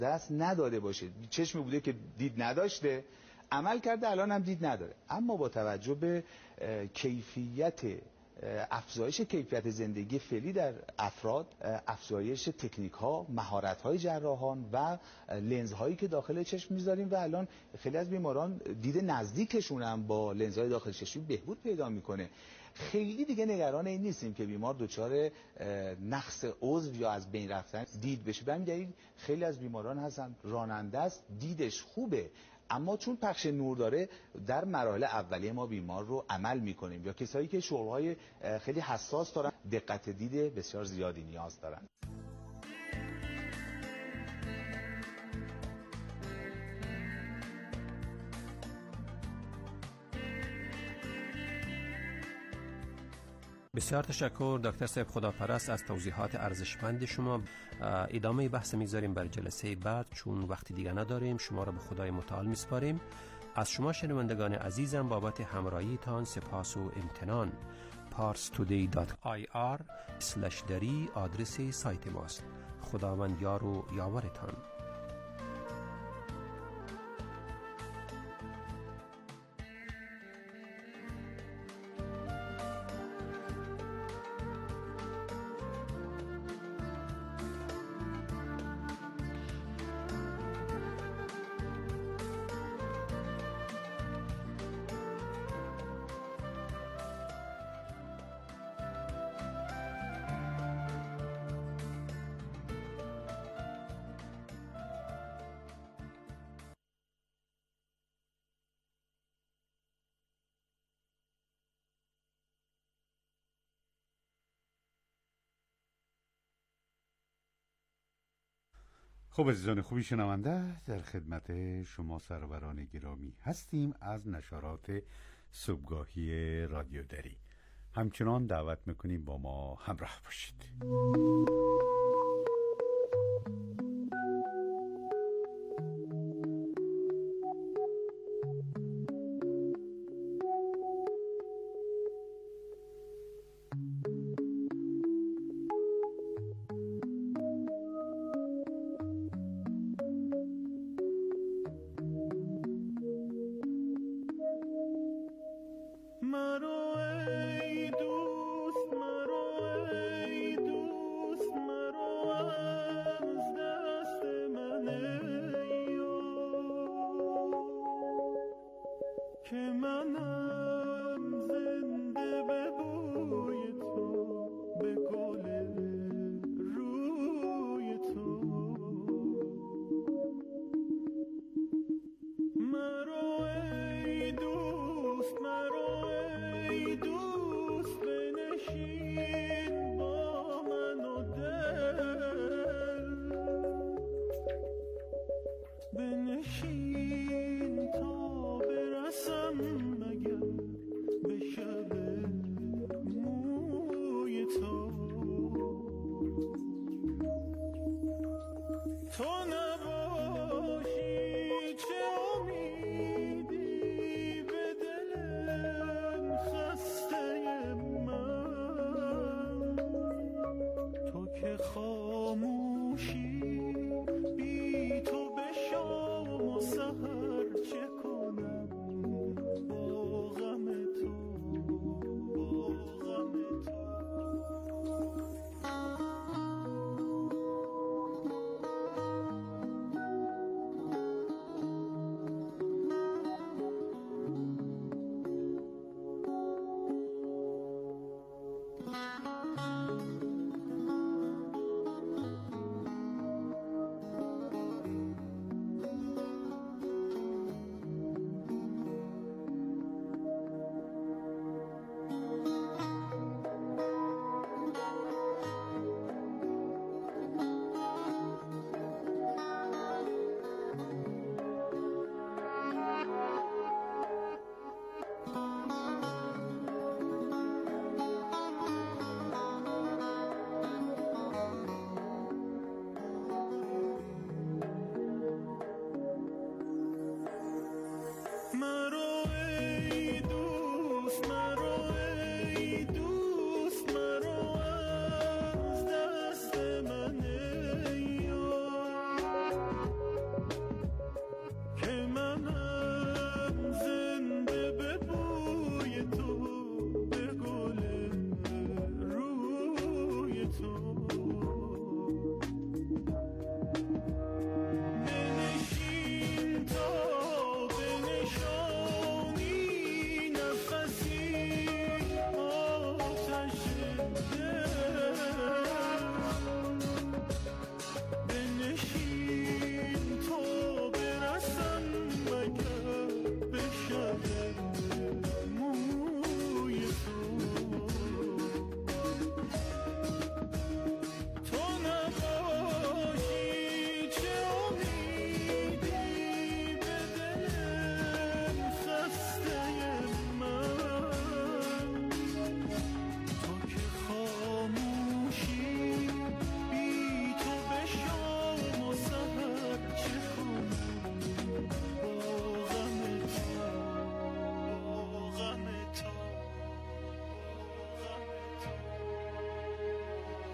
دست نداده باشه، چشمی بوده که دید نداشته، عمل کرده الان هم دید نداره. اما با توجه به کیفیت افزایش کیفیت زندگی فعلی در افراد، افزایش تکنیک ها، مهارت های جراحان و لنز هایی که داخل چشم میذاریم و الان خیلی از بیماران دید نزدیکشون هم با لنز های داخل چشمی بهبود پیدا میکنه. خیلی دیگه نگران این نیستیم که بیمار دچار نقص عضو یا از بین رفتن دید بشه. به همین دلیل خیلی از بیماران هستن راننده است، دیدش خوبه، اما چون پخش نور داره در مراحل اولیه ما بیمار رو عمل میکنیم، یا کسایی که شعورهای خیلی حساس دارن دقت دید بسیار زیادی نیاز دارن. بسیار تشکر دکتر صاحب خداپرست از توضیحات ارزشمند شما. ادامه بحث میگذاریم بر جلسه بعد، چون وقتی دیگه نداریم. شما را به خدای متعال میسپاریم. از شما شنوندگان عزیزم بابت همراهیتان سپاس و امتنان. parstoday.ir/dari آدرس سایت ماست. خداوند یار و یاورتان. خب عزیزان خوبی شنونده، در خدمت شما سروران گرامی هستیم از نشرات صبحگاهی رادیو دری. همچنان دعوت میکنیم با ما همراه باشید. بنشین تا برسم مگه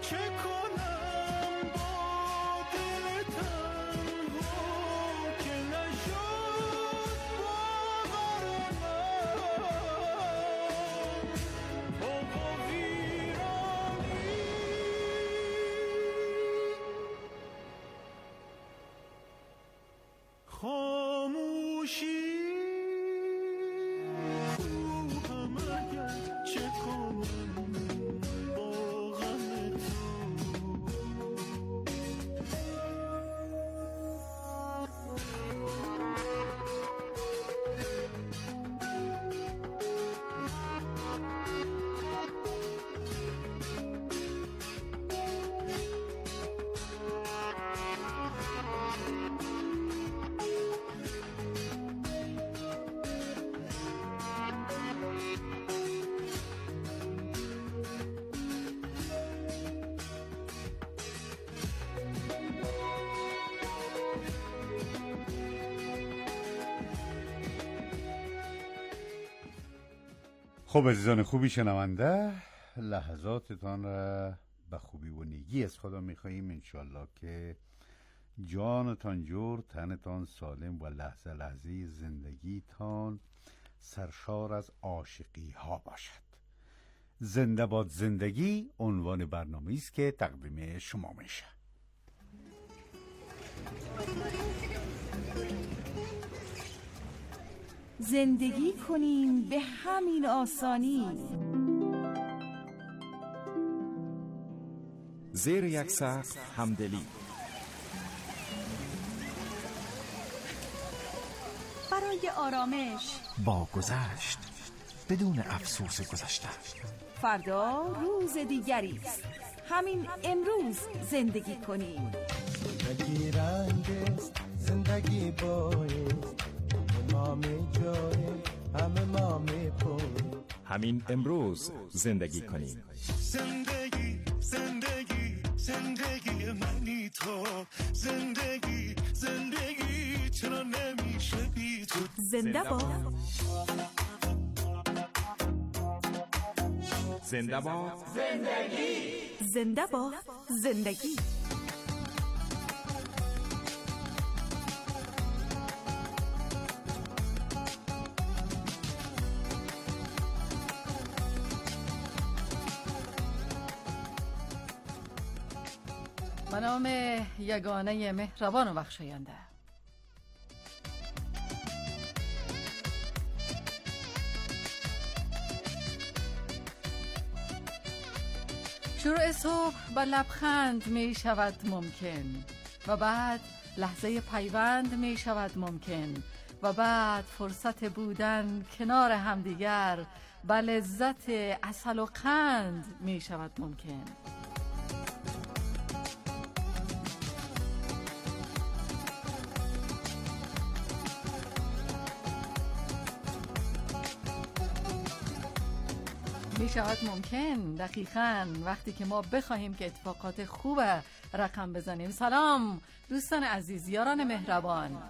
خب عزیزان خوبی شنونده، لحظاتتان را به خوبی و نیکی از خدا میخواییم. انشالله که جانتان جور، تنتان سالم و لحظه لحظه زندگیتان سرشار از عاشقی ها باشد. زنده باد زندگی عنوان برنامه است که تقدیم شما میشه. زندگی کنیم به همین آسانی، زیر یک سقف همدلی، برای آرامش با گذشت بدون افسوس گذشته. فردا روز دیگری است، همین امروز زندگی کنیم. زندگی رنگ است، زندگی بایست، ما می جاییم، همه ما می پویم. همین امروز زندگی کنیم. زندگی زندگی زندگی منی تو، زندگی زندگی چرا نمیشه بی تو. زنده باد، زنده باد زندگی، زنده باد زندگی. به نام یگانه مهربان و بخشاینده. شروع صبح با لبخند می شود ممکن و بعد لحظه پیوند می شود ممکن و بعد فرصت بودن کنار همدیگر با لذت عسل و قند می شود ممکن. می شود ممکن دقیقاً وقتی که ما بخواهیم که اتفاقات خوب رقم بزنیم. سلام دوستان عزیز، یاران مهربان.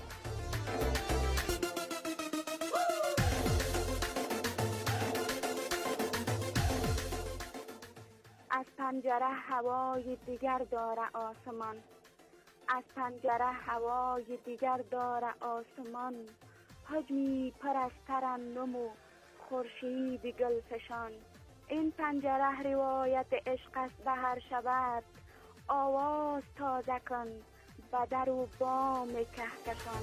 از پنجره هوای دیگر داره آسمان، از پنجره هوای دیگر داره آسمان. حجمی پر از ترنم و خورشید گلفشان. این پنجره روایت عشق است به هر شبت، آواز تازه کن به در و بام کهکشان.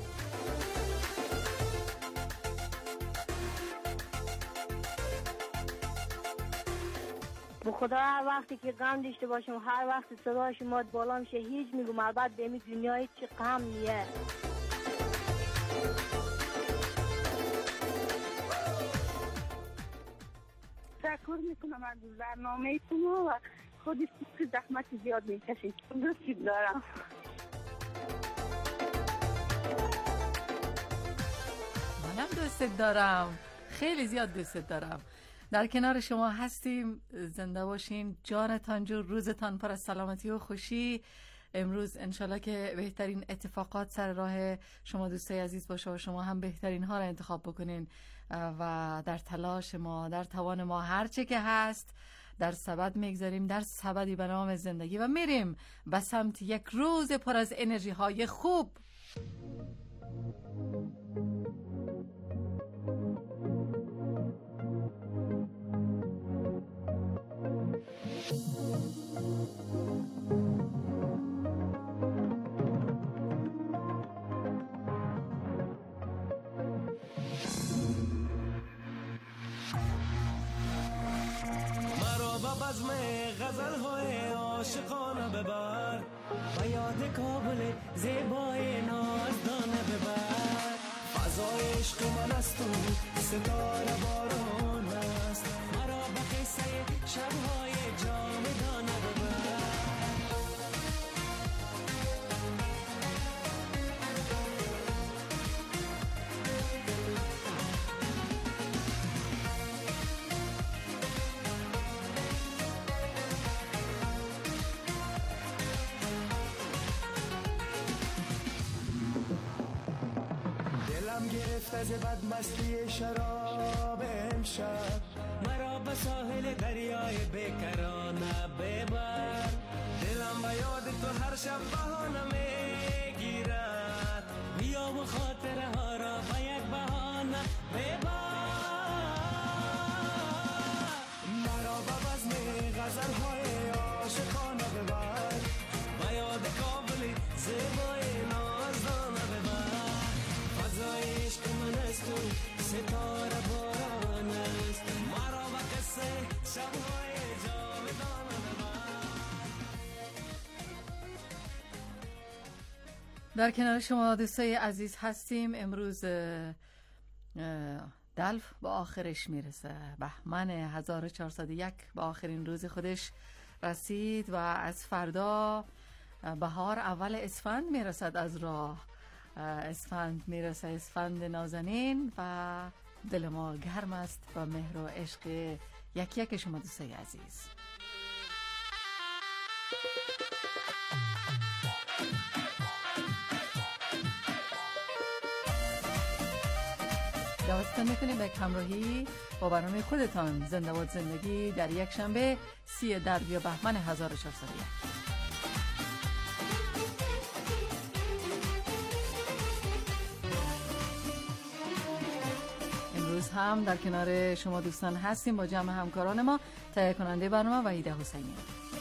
به خدا هر وقتی که غم داشته باشم، هر وقت صدای شما بالا میشه، هیچ میگم البته به این دنیا هیچ غم نیه. تشکر میکنم از برنامه شما و خودی زحمت زیاد میکشید. دوست دارم. منم دوست دارم، خیلی زیاد دوست دارم. در کنار شما هستیم. زنده باشین، جانتان جور، روزتان پر از سلامتی و خوشی. امروز انشالله که بهترین اتفاقات سر راه شما دوستای عزیز باشه و شما هم بهترین ها را انتخاب بکنین و در تلاش ما، در توان ما، هر چه که هست در سبد میگذاریم، در سبدی به نام زندگی، و میریم به سمت یک روز پر از انرژی های خوب. بزم غزل های عاشقانه ببر و یاد کابل زیبای نازدانه ببر. فضای عشق من است و ستاره باران است، مرا به قصه شبهای جاودانه ببر. گرفت از بدمستی شراب امشب، مرا به ساحل دریای بیکرانه ببر. دلم به یاد تو هر شب بهانه میگیرد، بیا و خاطره ها را به یک بهانه ببر. مرا به بزم غزل های عاشقانه ببر، به یاد کابل زیبای نازدانه ببر. فضای عشق من است و ستاره باران است، مرا به قصه شبهای جاودانه ببر. در کنار شما دوستای عزیز هستیم. امروز دلف به آخرش میرسه. بهمن 1401 به آخرین روز خودش رسید و از فردا بهار اول اسفند میرسد از راه. اسفند میرسه، اسفند نازنین، و دل ما گرم است و مهر و عشق یکی یک شما دوستای عزیز. دعوتتان میکنیم به همراهی با برنامه خودتان زنده باد زندگی در یک شنبه 30 درویه بهمن 1401. امروز هم در کنار شما دوستان هستیم با جمع همکاران ما، تهیه کننده برنامه وحیده حسینی،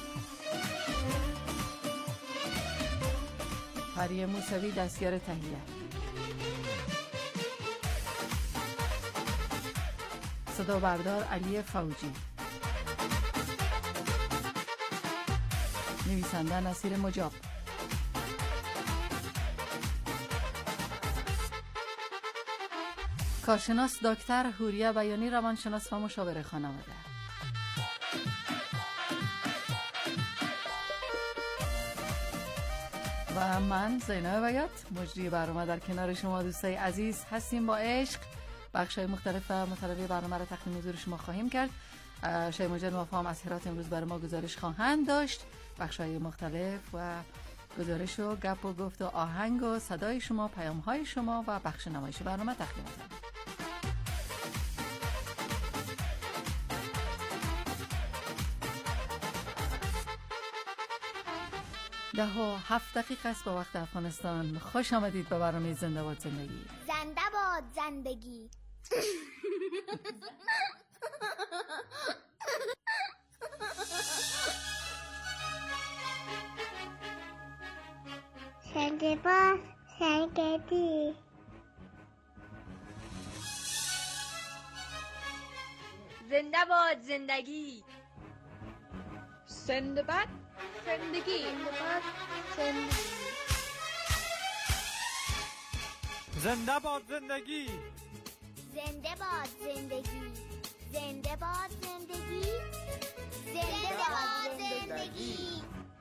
پری موسوی دستیار تهیه، صدا بردار علی فوجی، نویسنده نصیر مجاب، کارشناس دکتر حوریه بیانی، روانشناس و مشاور خانواده. و من زینب بیات مجری برنامه در کنار شما دوستای عزیز هستیم. با عشق بخش‌های مختلف و مطالبه برنامه را تقدیم حضور شما خواهیم کرد. شای مجد مفاهم از هرات امروز برای ما گزارش خواهند داشت. بخش‌های مختلف و گزارش و گپ و گفت و آهنگ و صدای شما، پیام‌های شما و بخش نمایش برنامه تقدیم می‌کنم. 10:07 است با وقت افغانستان. خوش آمدید به برنامه زنده باد زندگی. زنده باد زندگی. زنده باد زندگی. زنده باد زندگی. زنده باد زندگی. زنده باد زندگی. زنده باد زندگی. زنده باد زندگی. زنده باد زندگی.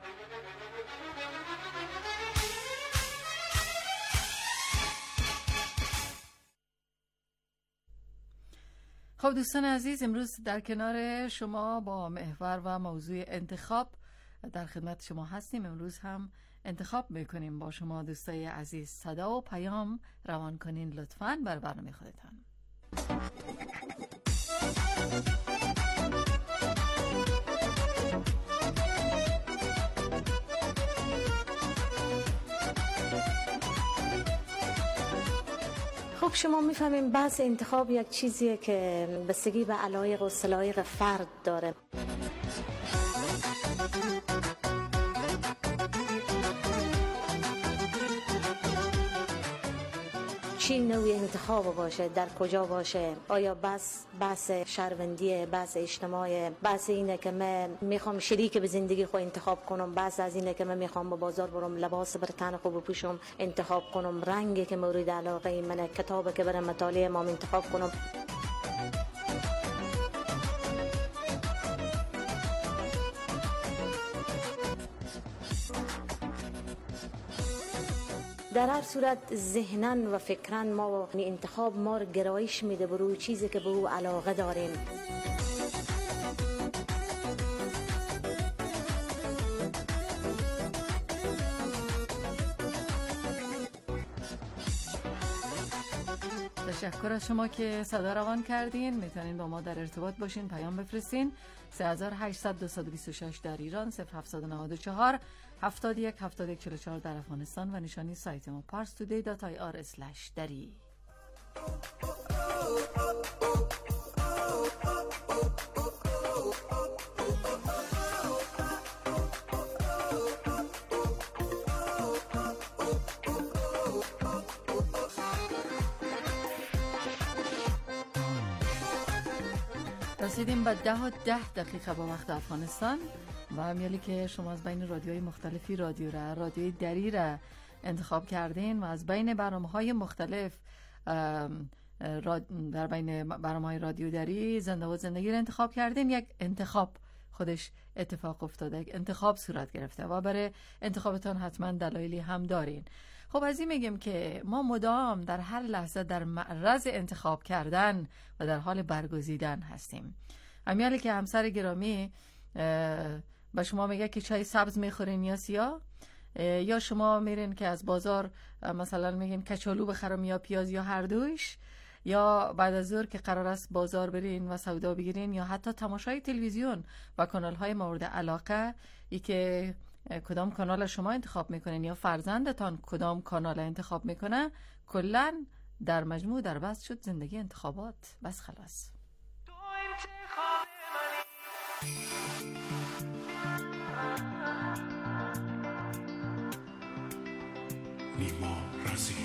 خب دوستان عزیز، امروز در کنار شما با محور و موضوع انتخاب در خدمت شما هستیم. امروز هم انتخاب میکنیم با شما دوستای عزیز. صدا و پیام روان کنین لطفاً بر برنامه خودتان. خب شما میفهمیم بحث انتخاب یک چیزیه که بستگی به علایق و سلایق فرد داره. چی نوع انتخاب باشه، در کجا باشه، آیا بحث شهروندیه، بحث اجتماعی، بحث اینه که من میخوام شریک به زندگی خود انتخاب کنم، بحث از اینه که من میخوام به بازار برم لباس بر تن خوب بپوشم انتخاب کنم، رنگی که مورد علاقه منه، کتابی که برام مطالعه ما انتخاب کنم. در هر صورت ذهناً و فکراً ما انتخاب ما رو گرایش میده به روی چیزی که به او علاقه داریم. تشکر از شما که صدا روان کردین. میتونین با ما در ارتباط باشین، پیام بفرستین. 3800 226 در ایران، 0794 71 71 44 در افغانستان و نشانی سایت ما parstoday.ir/dari. رسیدیم به 10:10 با وقت افغانستان و همیالی که شما از بین رادیوهای مختلفی رادیوی دری را انتخاب کردین و از بین برنامه‌های مختلف در بین برنامه‌های رادیو دری زنده و زندگی را انتخاب کردین. یک انتخاب خودش اتفاق افتاده، یک انتخاب صورت گرفته و برای انتخابتان حتما دلایلی هم دارین. خب از این میگم که ما مدام در هر لحظه در معرض انتخاب کردن و در حال برگزیدن هستیم. همیالی که همسر گرامی به شما میگه که چای سبز میخورین یا سیاه، یا شما میرین که از بازار مثلا میگین کچالو بخرم یا پیاز یا هر دوش، یا بعد از ظهر که قرار است بازار برین و سودا بگیرین، یا حتی تماشای تلویزیون و کانال های مورد علاقه، ای که کدام کانال شما انتخاب میکنین یا فرزندتان کدام کانال انتخاب میکنه، کلن در مجموع در بس شد زندگی انتخابات. بس خلاص. نیما رازی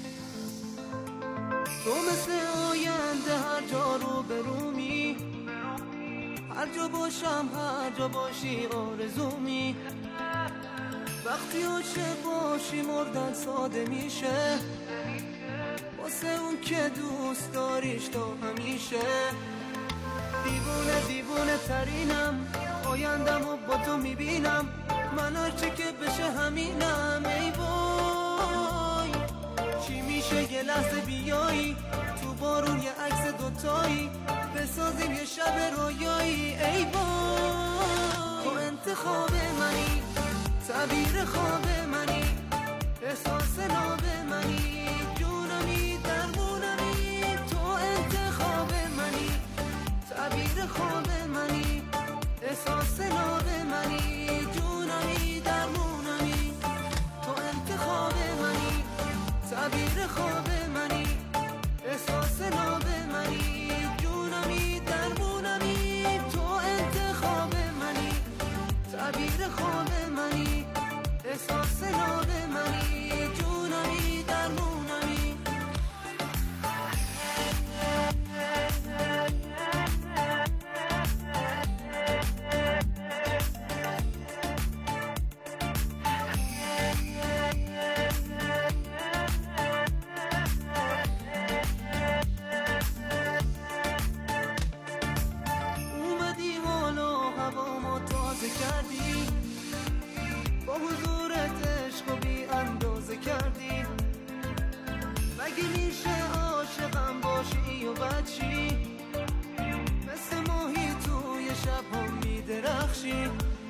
تو مثل آینده هر جا رو برومی، هر جا باشم هر جا باشی آرزومی، وقتی عاشق باشی مردن ساده میشه، واسه اون که دوست داریش تا همیشه. دیوونه ترینم، آیندمو با تو میبینم، من هرچه که بشه همینم. ای وای چی میشه یه لحظه بیایی تو بارون یه عکس دوتایی بسازیم یه شب رویایی. ای وای تو انتخاب منی، تعبیر خواب منی، احساس ناب منی، جونمی درمونمی. تو انتخاب منی، تعبیر خواب منی، احساس ناب منی، جونمی درمونمی. تو انتخاب منی، تعبیر خواب منی، احساس ناب منی، جونمی درمونمی. تو انتخاب منی، تعبیر خواب منی، احساس ناب منی، جونمی درمونمی. اومدی بالا هوامو تازه کردی، با حضورت عشق بی اندازه کردی. مگه میشه عاشقم باشی و بچی، مثل ماهی توی شب هم میدرخشی.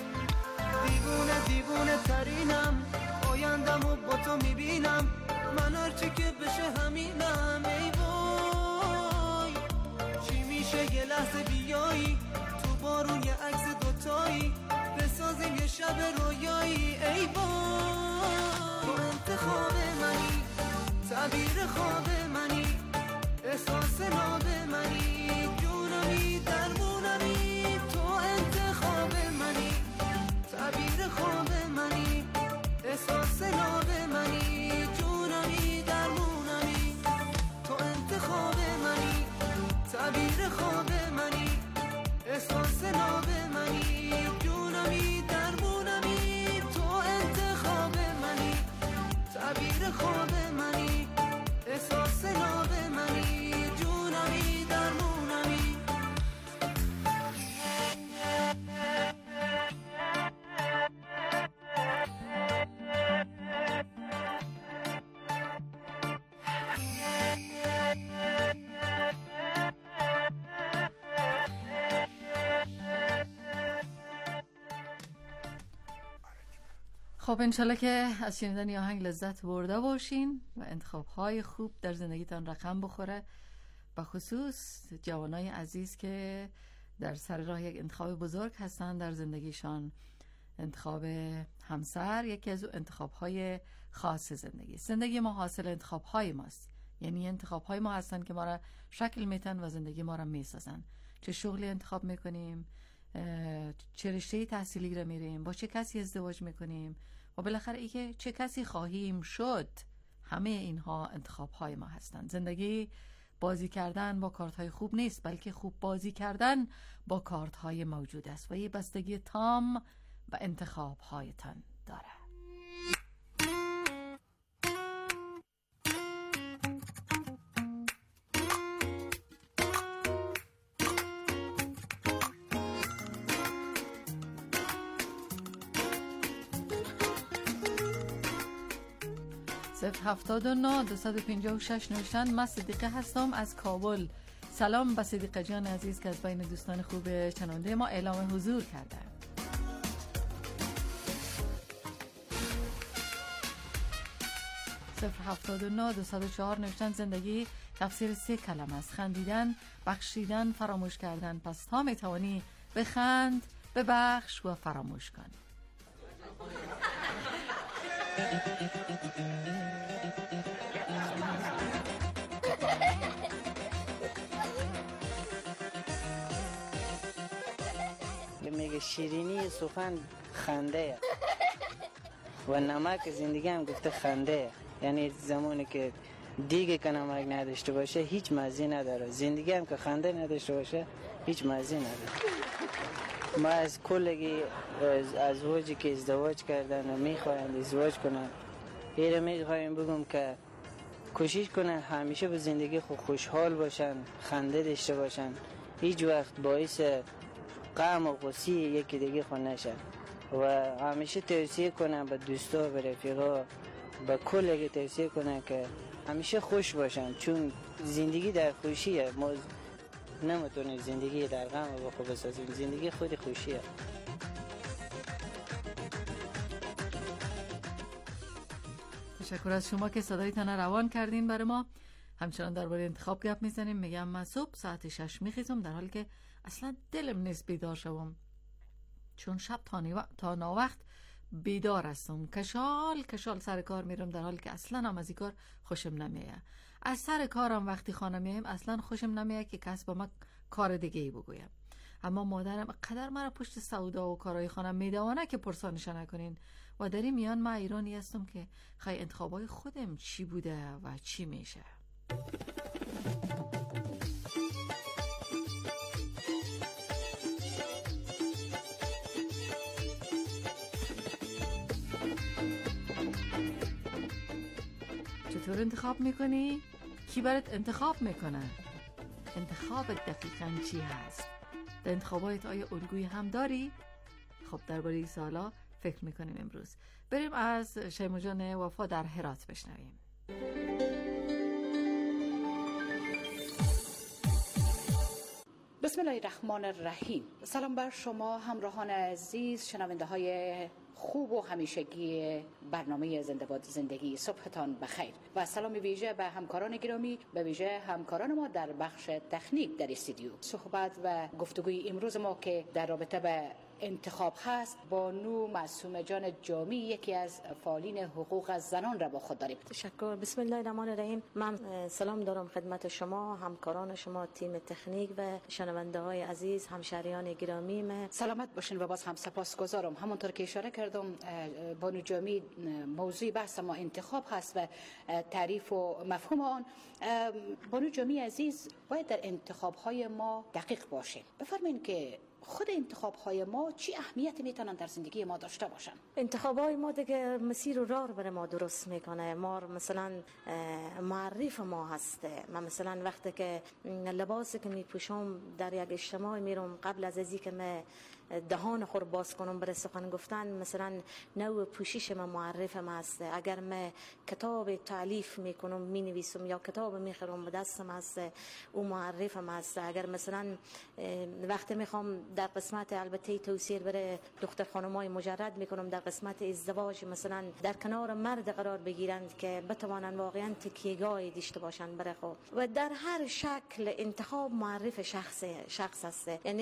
دیوونه ترینم، آیندمو با تو میبینم، من هرچی که بشه همینم. ای وای چی میشه یه لحظه بیایی تو بارون یه عکس دوتایی بسازیم یه شب رویایی. ای وای تو انتخاب منی، تعبیر خواب منی، احساس ناب منی، جونمی درمونمی، تو انتخاب منی، تعبیر خواب منی، احساس ناب منی، جونمی درمونمی، تو انتخاب منی، تعبیر خواب منی، احساس ناب منی، جونمی درمونمی. خب انشالله که از شنیدن این آهنگ لذت برده باشین و انتخاب‌های خوب در زندگیتان رقم بخوره. به خصوص جوانای عزیز که در سر راه یک انتخاب بزرگ هستن در زندگیشان. انتخاب همسر یکی از انتخاب‌های خاص زندگی ما حاصل انتخاب‌های ماست. یعنی انتخاب‌های ما هستن که ما را شکل میتن و زندگی ما را میسازن. چه شغلی انتخاب میکنیم، چه رشته تحصیلی را میریم، با چه کسی ازدواج میکنیم و بالاخره ای که چه کسی خواهیم شد، همه اینها انتخاب‌های ما هستند. زندگی بازی کردن با کارت‌های خوب نیست، بلکه خوب بازی کردن با کارت‌های موجود است و یه بستگی تام به انتخاب‌هایتان داره. صفر 79 256 نوشتن من صدیقه هستم از کابل. سلام به صدیقه جان عزیز که از بین دوستان خوب شنونده ما اعلام حضور کرده. صفر 79 204 نوشتن زندگی تفسیر 3 کلمه است: خندیدن، بخشیدن، فراموش کردن. پس تا میتوانی بخند، ببخش و فراموش کن. میگه شیرینی سخن خنده و نمک زندگی هم گفته خنده. یعنی زمانی که دیگه که نمک نداشته باشه هیچ مزه نداره، زندگی هم که خنده نداشته باشه هیچ مزه نداره. ما از کلگی ازواجی که ازدواج کردن و میخواهند ازدواج کنن ایره میخوایم بگم که کوشش کنن همیشه به زندگی خوشحال باشن، خنده داشته باشن، هیچ وقت باعث غم و غصه یکی دیگه خود نشن و همیشه توصیه کنن به دوستا و رفیقا به کلگی توصیه کنن که همیشه خوش باشن، چون زندگی در خوشیه. ما نمیتونیم زندگی در غم و خوب بسازیم، زندگی خود خوشیه. تشکر از شما که صدایتان روان کردین برای ما. همچنان درباره انتخاب گپ میزنیم. میگم من صبح ساعت 6 میخیزم در حالی که اصلا دلم نیست بیدار شوم، چون شب تا ناوقت بیدار هستم. کشال سر کار میرم در حالی که اصلا هم از این کار خوشم نمیه. از سر کارم وقتی خانه میایم اصلا خوشم نمیه که کس با من کار دیگه ای بگویم. اما مادرم قدر مرا پشت سودا و کارهای خانم میدوانه که پرسانش نکنین و در این میان من ایرانی هستم که خیلی انتخابای خودم چی بوده و چی میشه. چطور انتخاب میکنی؟ کی برات انتخاب میکنه؟ انتخاب دقیقاً چی هست؟ در انتخابات آیا الگویی هم داری؟ خب درباره این سوالا فکر میکنیم امروز. بریم از شیما جان وفا در هرات بشنویم. بسم الله الرحمن الرحیم. سلام بر شما همراهان عزیز، شنونده های خوب و همیشگی برنامه زنده باد زندگی. صبحتان بخیر و سلام ویژه به همکاران گرامی، به ویژه همکاران ما در بخش تکنیک در استودیو. صحبت و گفتگوی امروز ما که در رابطه به انتخاب هست. بانو معصومه جان جامی یکی از فعالین حقوق زنان را با خود داریم. تشکر. بسم الله الرحمن الرحیم. من سلام دارم خدمت شما، همکاران شما، تیم تکنیک و شنونده های عزیز، همشهریان گرامی. من سلامت باشین و باز هم سپاسگزارم. همونطور که اشاره کردم بانو جامی موضوع بحث ما انتخاب هست و تعریف و مفهوم آن. بانو جامی عزیز، باید در انتخاب های ما دقیق باشیم. بفرمایید که خود انتخاب های ما چی اهمیتی میتونن در زندگی ما داشته باشن؟ انتخاب های ما دیگه مسیر و راه برای ما درست میکنه. ما مثلا معرف ما هسته. من مثلا وقتی که لباسی که میپوشم در یک اجتماع میرم، قبل از ازی که من دهان خور باز کنم برای سخن گفتن، مثلا نوع پوشش من معرف ما هسته. اگر من کتاب تالیف میکنم مینویسم یا کتاب میخرم به دستم هسته، او معرف ما هسته. اگر مثلا وقتی میخوام در قسمت البته توصیه برای دختر خانمای مجرد میکنم، در قسمت ازدواج مثلا در کنار مرد قرار بگیرند که بتوانن واقعا تکیهگاهی داشته باشن برای خود. و در هر شکل انتخاب معرف شخص هست. یعنی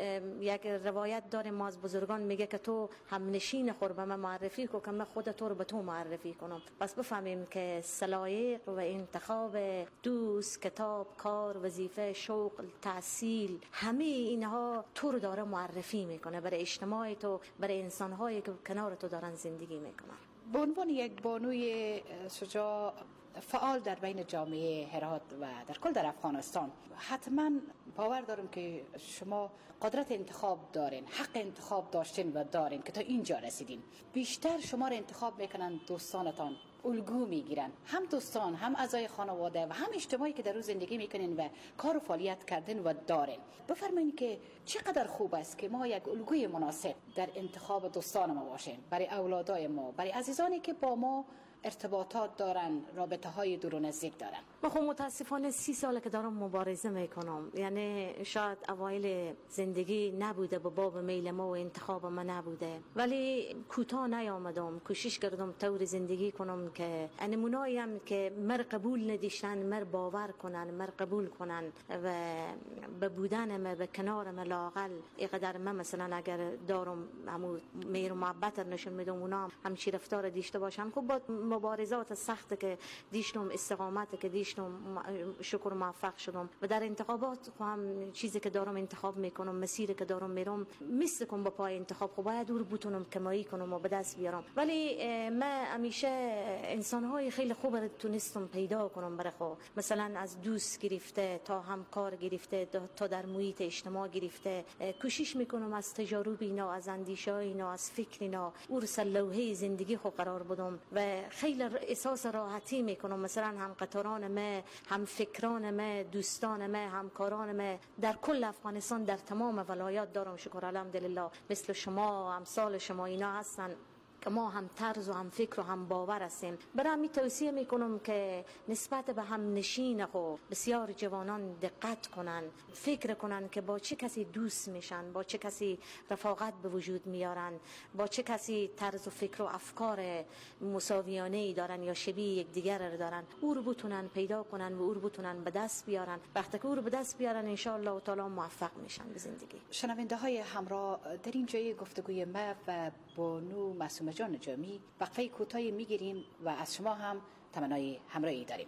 یک روایت داره ما از بزرگان میگه که تو هم نشین خور به من معرفی کو که من خود تو رو به تو معرفی کنم. پس بفهمیم که سلایق و انتخاب دوست، کتاب، کار، وظیفه، شغل، تحصیل، همه اینها تو رو داره معرفی میکنه برای اجتماع تو، برای انسان‌هایی که کنار تو دارن زندگی میکنن. به عنوان یک بانوی شجاع فعال در بین جامعه هرات و در کل در افغانستان، حتما باور دارم که شما قدرت انتخاب دارین، حق انتخاب داشتین و دارین که تا اینجا رسیدین. بیشتر شما رو انتخاب میکنن دوستانتان، الگو میگیرن، هم دوستان، هم اعضای خانواده و هم اجتماعی که در روز زندگی میکنین و کار و فعالیت کردن و دارین. بفرمایید که چقدر خوب است که ما یک الگوی مناسب در انتخاب دوستان ما باشیم، برای اولادای ما، برای عزیزانی که با ما ارتباطات دارن، رابطه های دور و نزدیک دارن. من خب متاسفانه 30 ساله که دارم مبارزه میکنم. یعنی شاید اوایل زندگی نبوده به باب میل ما و انتخاب ما نبوده، ولی کوتاه نیامدم. کوشش کردم طور زندگی کنم که نمونایی هم که مر قبول نداشتن مر باور کنن، مر قبول کنن و به بودن ما به کنار ما لاقل اینقدر من مثلا اگر دارم همو مهر و محبت نشون میدم، اونا هم چی رفتار داشته باشن. خب با مبارزات سخت که دیشتم، استقامت که دیشتم، شکر موفق شدم و در انتخابات هم چیزی که دارم انتخاب میکنم، مسیری که دارم میرم، مثل کنم با پای انتخاب خب باید دور بتونم کمایی کنم و به دست بیارم. ولی من همیشه انسان‌های خیلی خوب تونستم پیدا کنم برای خود، مثلا از دوست گرفته تا همکار گرفته تا در محیط اجتماع گرفته. کوشش میکنم از تجارب اینا، از اندیشه اینا، از فکر اینا ورس لوحه زندگی خود قرار بدم و خیلی احساس راحتی میکنم. مثلا هم قطاران ما، هم فکران ما، دوستان ما، همکاران ما در کل افغانستان در تمام ولایات دارم شکر الحمدلله، مثل شما، امثال شما اینا هستن که ما هم طرز و هم فکر و هم باور هستیم. برای می توصیه میکنم که نسبت به هم نشین خو بسیار جوانان دقت کنن، فکر کنن که با چه کسی دوست میشن، با چه کسی رفاقت به وجود میارن، با چه کسی طرز و فکر و افکار مساویانه ای دارن یا شبیه یکدیگر دارن. او رو بتونن پیدا کنن و او رو بتونن به دست بیارن. وقتی که او رو به دست بیارن ان شاء الله تعالی موفق میشن به زندگی. شنونده های همراه، در این جای گفتگوی ما و بانو معصومه جان جامی وقفه کوتاهی میگیریم و از شما هم تمنای همراهی داریم.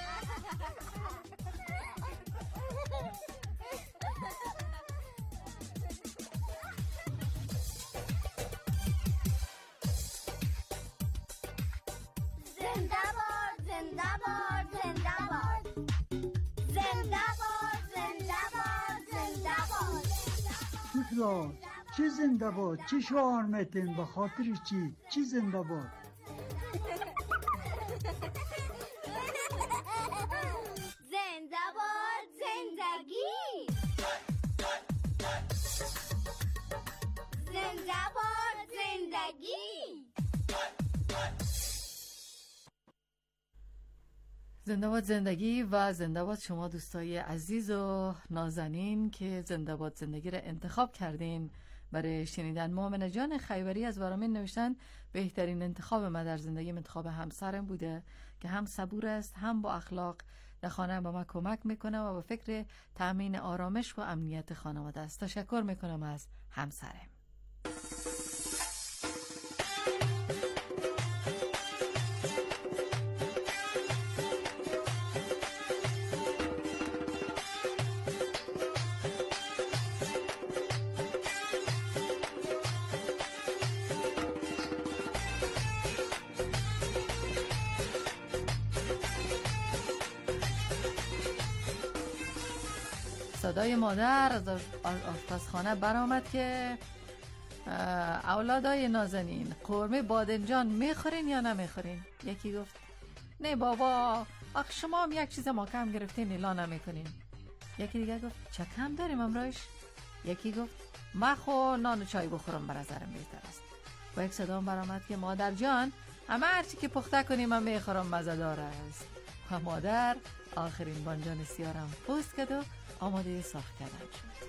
زنده باد، زنده باد، زنده باد. زنده باد، زنده باد، زنده باد. چی زنده باد؟ چی شعار میتین؟ به خاطر چی زنده باد؟ زنده باد زندگی، زنده باد زندگی. زنده باد زندگی و زنده باد شما دوستای عزیز و نازنین که زنده باد زندگی را انتخاب کردین برای شنیدن. مؤمنه جان خیبری از برامین نوشتن بهترین انتخاب من در زندگی انتخاب همسرم بوده که هم صبور است، هم با اخلاق، در خانه به من کمک میکنه و به فکر تأمین آرامش و امنیت خانواده است. تشکر میکنم از همسرم. صدای مادر از آشپزخانه برآمد که اولادای نازنین قرمه بادنجان میخورین یا نمیخورین؟ یکی گفت نه بابا، آخ شما هم یک چیز ما کم گرفتین الا نمیکنین. یکی دیگه گفت چه کم داریم امروز؟ یکی گفت من خو نان و چای بخورم به نظرم بهتر است. و یک صدا برآمد که مادر جان همه هرچی که پخته کنیم من میخورم مزه‌دار است. و مادر آخرین بانجان سیارم پوست کرد و آماده ساخت کردن شد.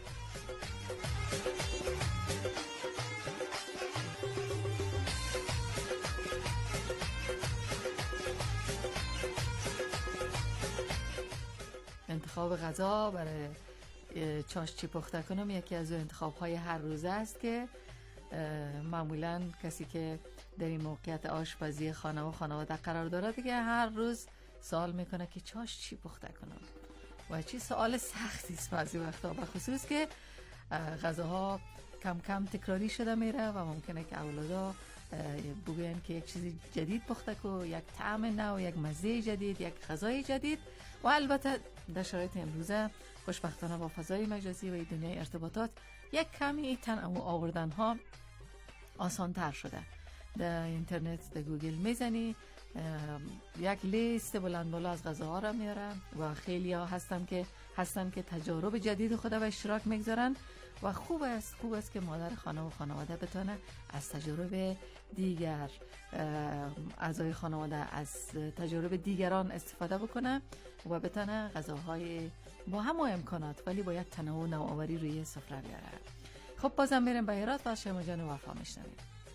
انتخاب غذا برای چاشچی پخته کنم یکی از انتخاب‌های هر روزه است که معمولاً کسی که در این موقعیت آشپزی خانه و خانواده قرار داره دیگه هر روز سوال میکنه که چاشچی پخته کنم و چی سوال سختی است بعضی وقتا، به خصوص که غذاها کم کم تکراری شده میره و ممکنه که اولادا بگوین که یک چیزی جدید پخته کو، یک طعم نو، یک مزه جدید، یک غذای جدید. و البته در شرایط امروزه خوشبختانه با فضای مجازی و دنیای ارتباطات یک کمی تنوع آوردن ها آسان تر شده. در اینترنت در گوگل میزنی یک لیست بلند بالا از غذاها را میارن و خیلی ها هستن که تجارب جدید خود و اشتراک میگذارن و خوب است که مادر خانه و خانواده بتونه از تجارب دیگر اعضای خانواده از تجارب دیگران استفاده بکنه و بتونه غذاهای با همه امکانات ولی باید تنوع و نوآوری روی سفره بیاره. خب بازم میریم به هرات و شما جان وفا میشنویم.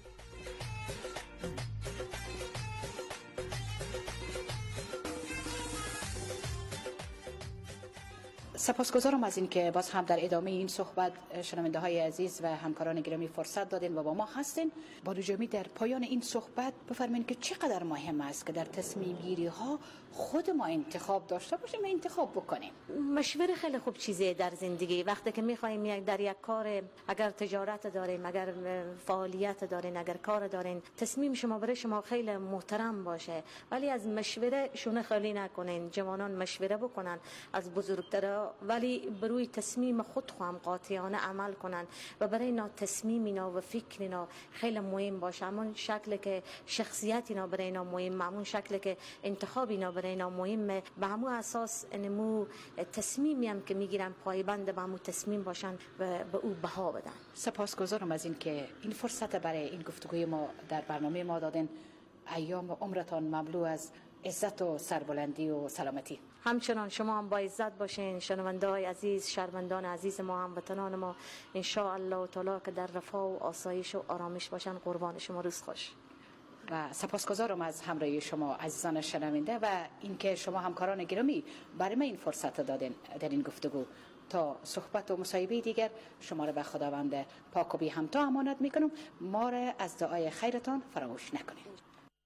سپاسگزارم از این که باز هم در ادامه این صحبت شنونده های عزیز و همکاران گرامی فرصت دادین و با ما هستین. بانو جامی در پایان این صحبت بفرمایید که چقدر مهم است که در تصمیم گیری ها خود ما انتخاب داشته باشیم و انتخاب بکنیم. مشوره خیلی خوب چیزه در زندگی. وقتی که میخوایم در یک کار، اگر تجارت داریم، اگر فعالیت دارین، اگر کار دارین، تصمیم شما برای شما خیلی محترم باشه، ولی از مشوره شونه خالی نکنین. جوانان مشوره بکنن از بزرگترها، ولی بروی تصمیم خود هم قاطعانه عمل کنن و برای اینا تصمیم اینا و فکر اینا خیلی مهم باشه. همون شکل که شخصیت اینا برای اینا مهم، همون شکل که انتخاب اینا برای اینا مهمه، به همون اساس انمو تصمیمی هم که میگیرن پایبند به همون تصمیم باشن و به او بها بدن. سپاسگزارم از این که این فرصت برای این گفتگوی ما در برنامه ما دادن. ایام عمرتان مملو از عزت و سربلندی و سلامتی. همچنان شما هم با عزت باشین. شنونده های عزیز، شهروندان عزیز ما، هموطنان ما، ان شاء الله تعالی که در رفاه و آسایش و آرامش باشن. قربان شما، روز خوش. و سپاسگزارم از همراهی شما عزیزان شنونده و اینکه شما همکاران گرامی برای من این فرصت دادین در این گفتگو. تا صحبت و مصاحبه دیگر شما را به خداوند پاک و بی همتا امانت میکنم. ما را از دعای خیرتان فراموش نکنید.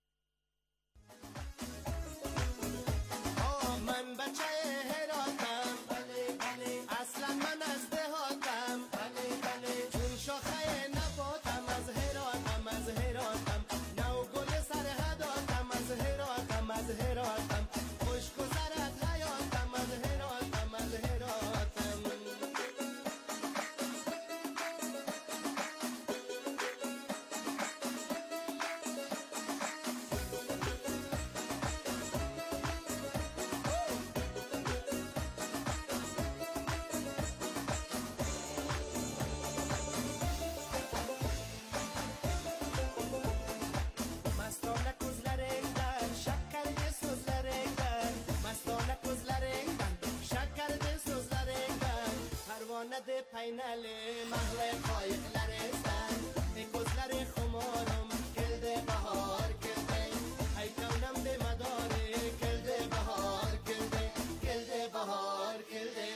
de painale mahle qayıqlar estan gözler xumaram keldi bahar keldi ay kaunam de madare keldi bahar keldi bahar keldi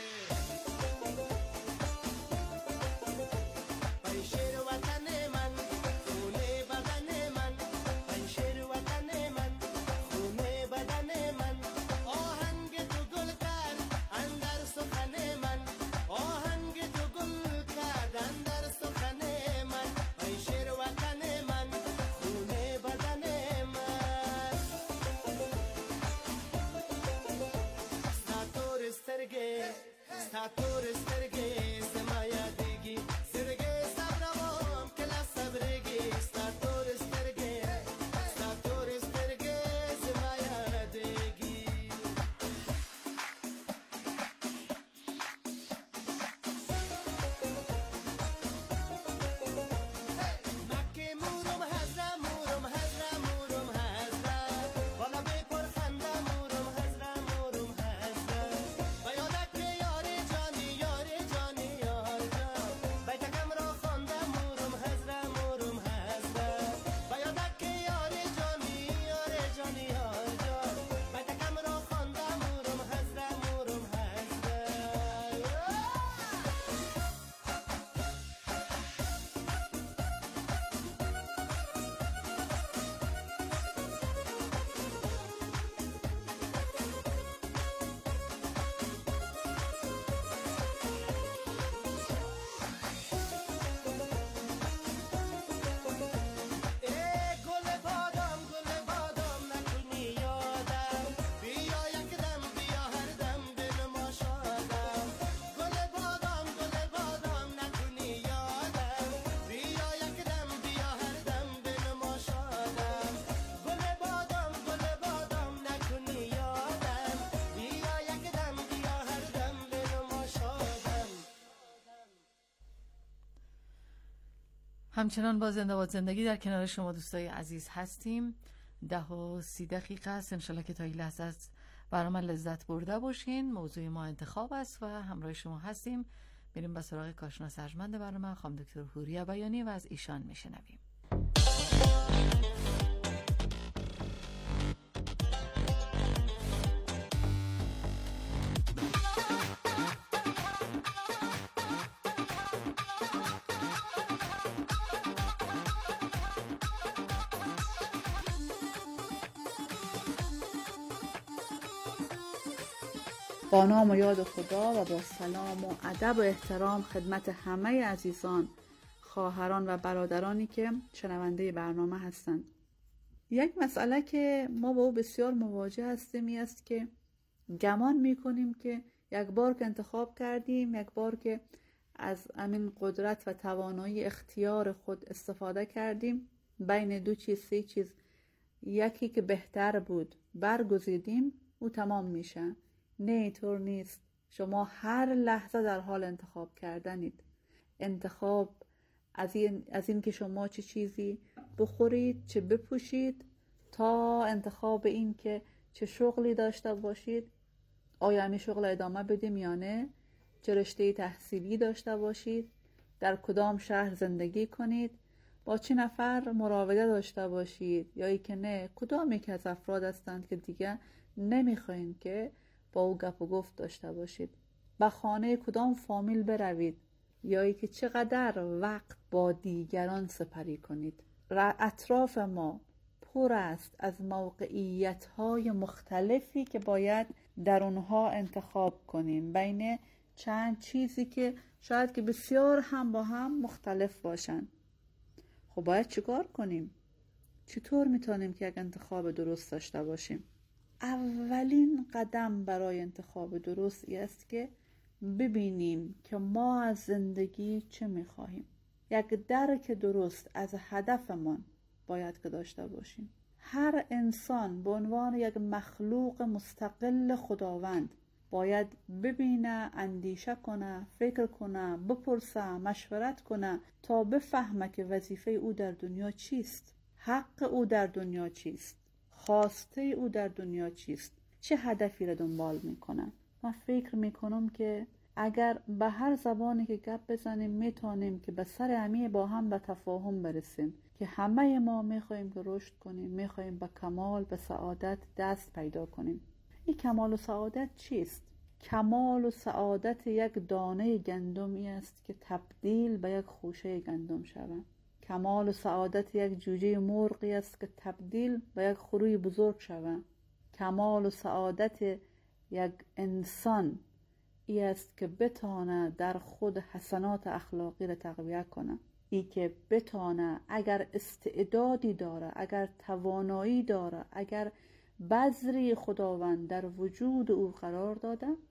ay şer vatan man khune badan man ay şer vatan man khune badan man ohang tu gul kar andar sukhane man ohang همچنان با زنده باد زندگی در کنار شما دوستای عزیز هستیم. 10:30 است. انشالله که تا این لحظه از برنامه لذت برده باشین. موضوع ما انتخاب است و همراه شما هستیم. میریم به سراغ کارشناس ارجمند برنامه خانم دکتر حوریه بیانی و از ایشان میشنویم. با نام و یاد خدا و با سلام و ادب و احترام خدمت همه عزیزان، خواهران و برادرانی که شنونده برنامه هستند. یک مسئله که ما با او بسیار مواجه هستیم این است که گمان میکنیم که یک بار که انتخاب کردیم، یک بار که از همین قدرت و توانایی اختیار خود استفاده کردیم، بین دو چیز سه چیز یکی که بهتر بود برگزیدیم، او تمام میشه. نه، اینطور نیست. شما هر لحظه در حال انتخاب کردنید. انتخاب از این که شما چه چیزی بخورید، چه بپوشید، تا انتخاب این که چه شغلی داشته باشید، آیا همین شغل ادامه بدیم یا نه، چه رشته تحصیلی داشته باشید، در کدام شهر زندگی کنید، با چه نفر مراوده داشته باشید، یا ای که نه، کدام یک از افراد هستند که دیگه نمیخواین که با او گپ و گفت داشته باشید، به خانه کدام فامیل بروید، یا ای که چقدر وقت با دیگران سپری کنید. اطراف ما پر است از موقعیت‌های مختلفی که باید در اونها انتخاب کنیم، بین چند چیزی که شاید که بسیار هم با هم مختلف باشن. خب باید چیکار کنیم؟ چطور میتونیم که یک انتخاب درست داشته باشیم؟ اولین قدم برای انتخاب درست است که ببینیم که ما از زندگی چه میخواهیم. یک درک درست از هدفمان باید که داشته باشیم. هر انسان به عنوان یک مخلوق مستقل خداوند باید ببینه، اندیشه کنه، فکر کنه، بپرسه، مشورت کنه تا بفهمه که وظیفه او در دنیا چیست، حق او در دنیا چیست، خواسته او در دنیا چیست، چه هدفی را دنبال میکنه. من فکر میکنم که اگر به هر زبانی که گپ بزنیم میتونیم که به سر همه با هم به تفاهم برسیم که همه ما میخوایم که رشد کنیم، میخوایم به کمال، به سعادت دست پیدا کنیم. این کمال و سعادت چیست؟ کمال و سعادت یک دانه گندمی است که تبدیل به یک خوشه گندم شود. کمال و سعادت یک جوجه مرغی است که تبدیل به یک خروی بزرگ شود. کمال و سعادت یک انسان ای است که بتانه در خود حسنات اخلاقی را تقویت کنه. ای که بتانه اگر استعدادی داره، اگر توانایی داره، اگر بذری خداوند در وجود او قرار داده،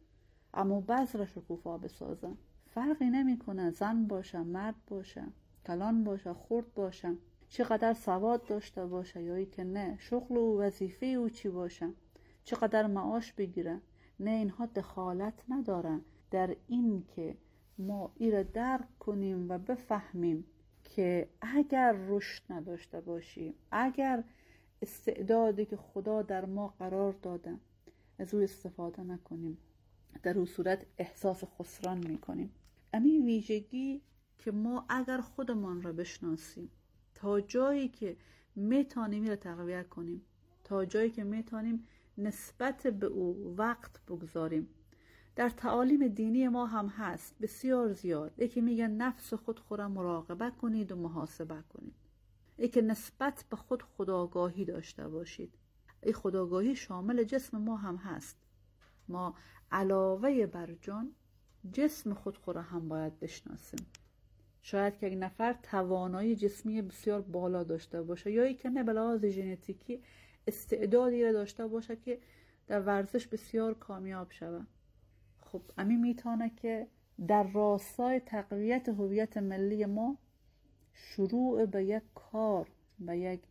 اما بذر شکوفا بسازم. فرقی نمیکنه زن باشه، مرد باشه، کلان باشه، خرد باشه، چقدر سواد داشته باشه یا ای که نه، شغل و وظیفه او چی باشه، چقدر معاش بگیره، نه، اینها دخالت نداره در این که ما ایره درک کنیم و بفهمیم که اگر رشد نداشته باشیم، اگر استعدادی که خدا در ما قرار داده از او استفاده نکنیم، در اون صورت احساس خسران میکنیم. همین ویژگی که ما اگر خودمان را بشناسیم، تا جایی که میتونیم را تقویت کنیم، تا جایی که میتونیم نسبت به او وقت بگذاریم. در تعالیم دینی ما هم هست بسیار زیاد. یکی میگه نفس خود را مراقبه کنید و محاسبه کنید. یکی نسبت به خود خودآگاهی داشته باشید. این خودآگاهی شامل جسم ما هم هست. ما علاوه بر جان جسم خود را هم باید بشناسیم. شاید که یک نفر توانایی جسمی بسیار بالا داشته باشه یا ای که نه، به لحاظ ژنتیکی استعدادی را داشته باشه که در ورزش بسیار کامیاب شود. خب همین میتونه که در راستای تقویت هویت ملی ما شروع به یک کار، به یک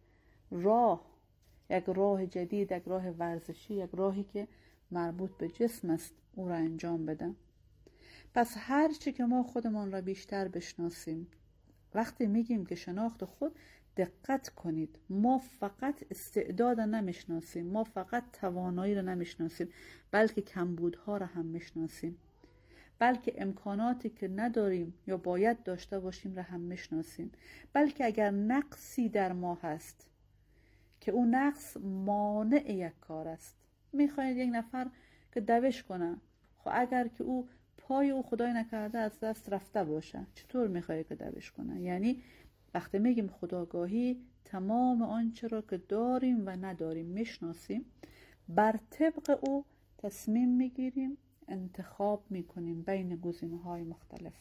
راه جدید، یک راه ورزشی، یک راهی که مربوط به جسم است او را انجام بدم. پس هر چی که ما خودمان را بیشتر بشناسیم، وقتی میگیم که شناخت خود، دقت کنید، ما فقط استعداد نمیشناسیم، ما فقط توانایی را نمیشناسیم، بلکه کمبودها را هم میشناسیم، بلکه امکاناتی که نداریم یا باید داشته باشیم را هم میشناسیم، بلکه اگر نقصی در ما هست که اون نقص مانع یک کار است. میخواید یک نفر که دوش کنه، خب اگر که او پای او خدای نکرده از دست رفته باشه، چطور میخواید که دوش کنه؟ یعنی وقتی میگیم خودآگاهی، تمام آنچه را که داریم و نداریم میشناسیم، بر طبق او تصمیم میگیریم، انتخاب میکنیم بین گزینه‌های مختلف.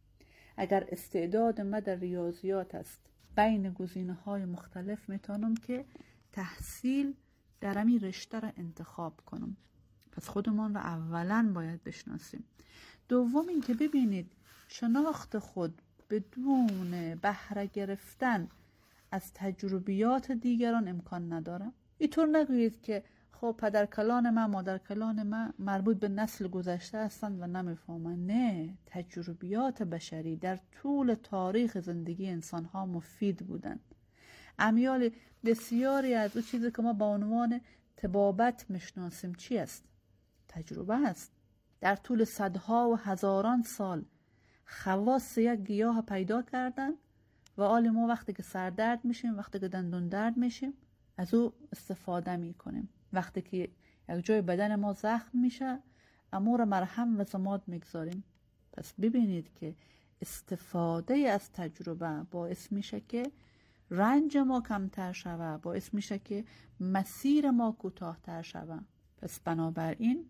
اگر استعداد ما در ریاضیات است، بین گزینه‌های مختلف میتونم که تحصیل در همین رشته را انتخاب کنم. پس خودمان را اولا باید بشناسیم. دوم این که ببینید شناخت خود بدون بهره گرفتن از تجربیات دیگران امکان نداره. اینطور نگویید که خب پدر کلان من، مادر کلان من مربوط به نسل گذشته هستند و نمیفهمن. نه، تجربیات بشری در طول تاریخ زندگی انسان ها مفید بودند. امیال بسیاری از اون چیزی که ما با عنوان طبابت میشناسیم چی است؟ تجربه است. در طول صدها و هزاران سال خواص یک گیاه پیدا کردن و حال ما وقتی که سردرد میشیم، وقتی که دندون درد میشیم، از او استفاده میکنیم. وقتی که یک جای بدن ما زخم میشه، امور مرهم و ضماد میگذاریم. پس ببینید که استفاده از تجربه باعث میشه که رنج ما کمتر شود، باعث میشه که مسیر ما کوتاه‌تر شود. پس بنابراین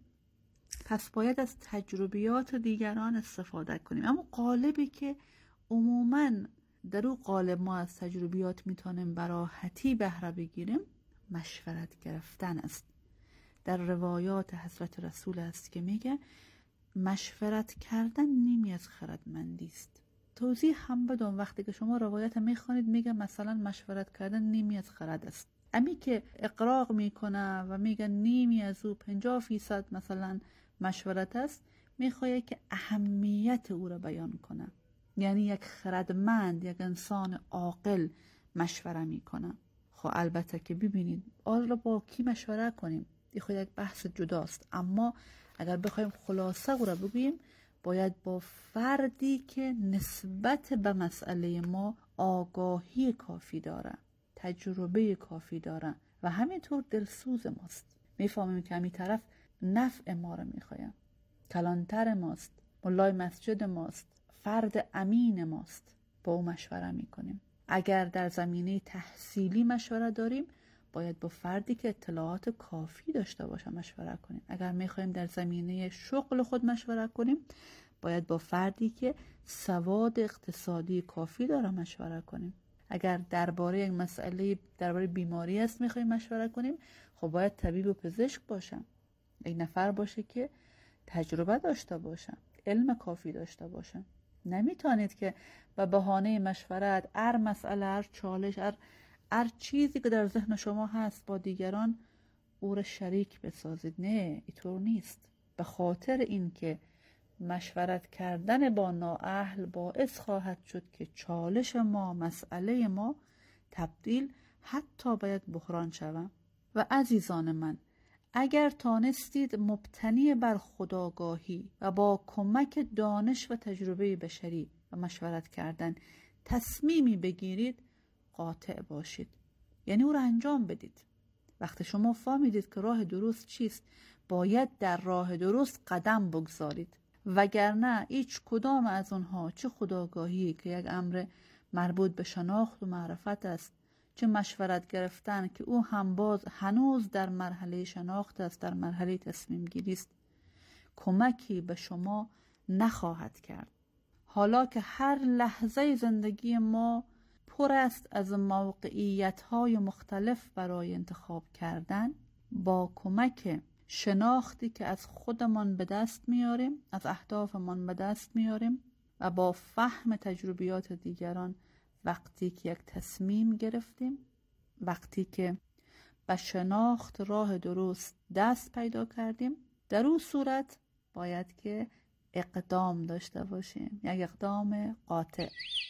باید از تجربیات دیگران استفاده کنیم. اما قالبی که عموماً در اون قالب ما از تجربیات میتونیم براحتی بهره بگیریم، مشورت گرفتن است. در روایات حضرت رسول است که میگه مشورت کردن نیمی از خردمندی است. توضیح هم بدم، وقتی که شما روایت میخوانید میگه مثلا مشورت کردن نیمی از خرد است. امی که اقراق میکنه و میگه نیمی از او 50% مثلا مشورت است، میخواد که اهمیت او را بیان کنه. یعنی یک خردمند، یک انسان عاقل مشوره میکنه. خب البته که ببینید آن با کی مشوره کنیم، این خود یک بحث جداست. اما اگر بخوایم خلاصه او را بگوییم، باید با فردی که نسبت به مسئله ما آگاهی کافی داره، تجربه کافی داره و همینطور دلسوز ماست. میفهمیم که همین طرف نفع ما را میخوایم، کلانتر ماست، مولای مسجد ماست، فرد امین ماست، با او مشوره میکنیم. اگر در زمینه تحصیلی مشوره داریم، باید با فردی که اطلاعات کافی داشته باشه مشوره کنیم. اگر میخوایم در زمینه شغل خود مشوره کنیم، باید با فردی که سواد اقتصادی کافی داره مشوره کنیم. اگر درباره یک مسئله، درباره بیماری است میخوایم مشوره کنیم، خب باید طبیب و پزشک باشه، یک نفر باشه که تجربه داشته باشن، علم کافی داشته باشن. نمیتونید که به بهانه مشورت هر مسئله، هر چالش، هر چیزی که در ذهن شما هست با دیگران او را شریک بسازید. نه، اینطور نیست. به خاطر اینکه مشورت کردن با نااهل باعث خواهد شد که چالش ما، مسئله ما تبدیل حتی باید بحران شود. و عزیزان من، اگر تانستید مبتنی بر خودآگاهی و با کمک دانش و تجربه بشری و مشورت کردن تصمیمی بگیرید، قاطع باشید، یعنی او را انجام بدید. وقتی شما فهمیدید که راه درست چیست، باید در راه درست قدم بگذارید، وگرنه هیچ کدام از اونها، چه خودآگاهی که یک امر مربوط به شناخت و معرفت است، چه مشورت گرفتن که او هم باز هنوز در مرحله شناخت است، در مرحله تصمیم گیری است، کمکی به شما نخواهد کرد. حالا که هر لحظه زندگی ما پر است از موقعیت‌های مختلف برای انتخاب کردن، با کمک شناختی که از خودمان به دست میاریم، از اهدافمان به دست میاریم و با فهم تجربیات دیگران، وقتی که یک تصمیم گرفتیم، وقتی که به شناخت راه درست دست پیدا کردیم، در اون صورت باید که اقدام داشته باشیم، یک اقدام قاطع.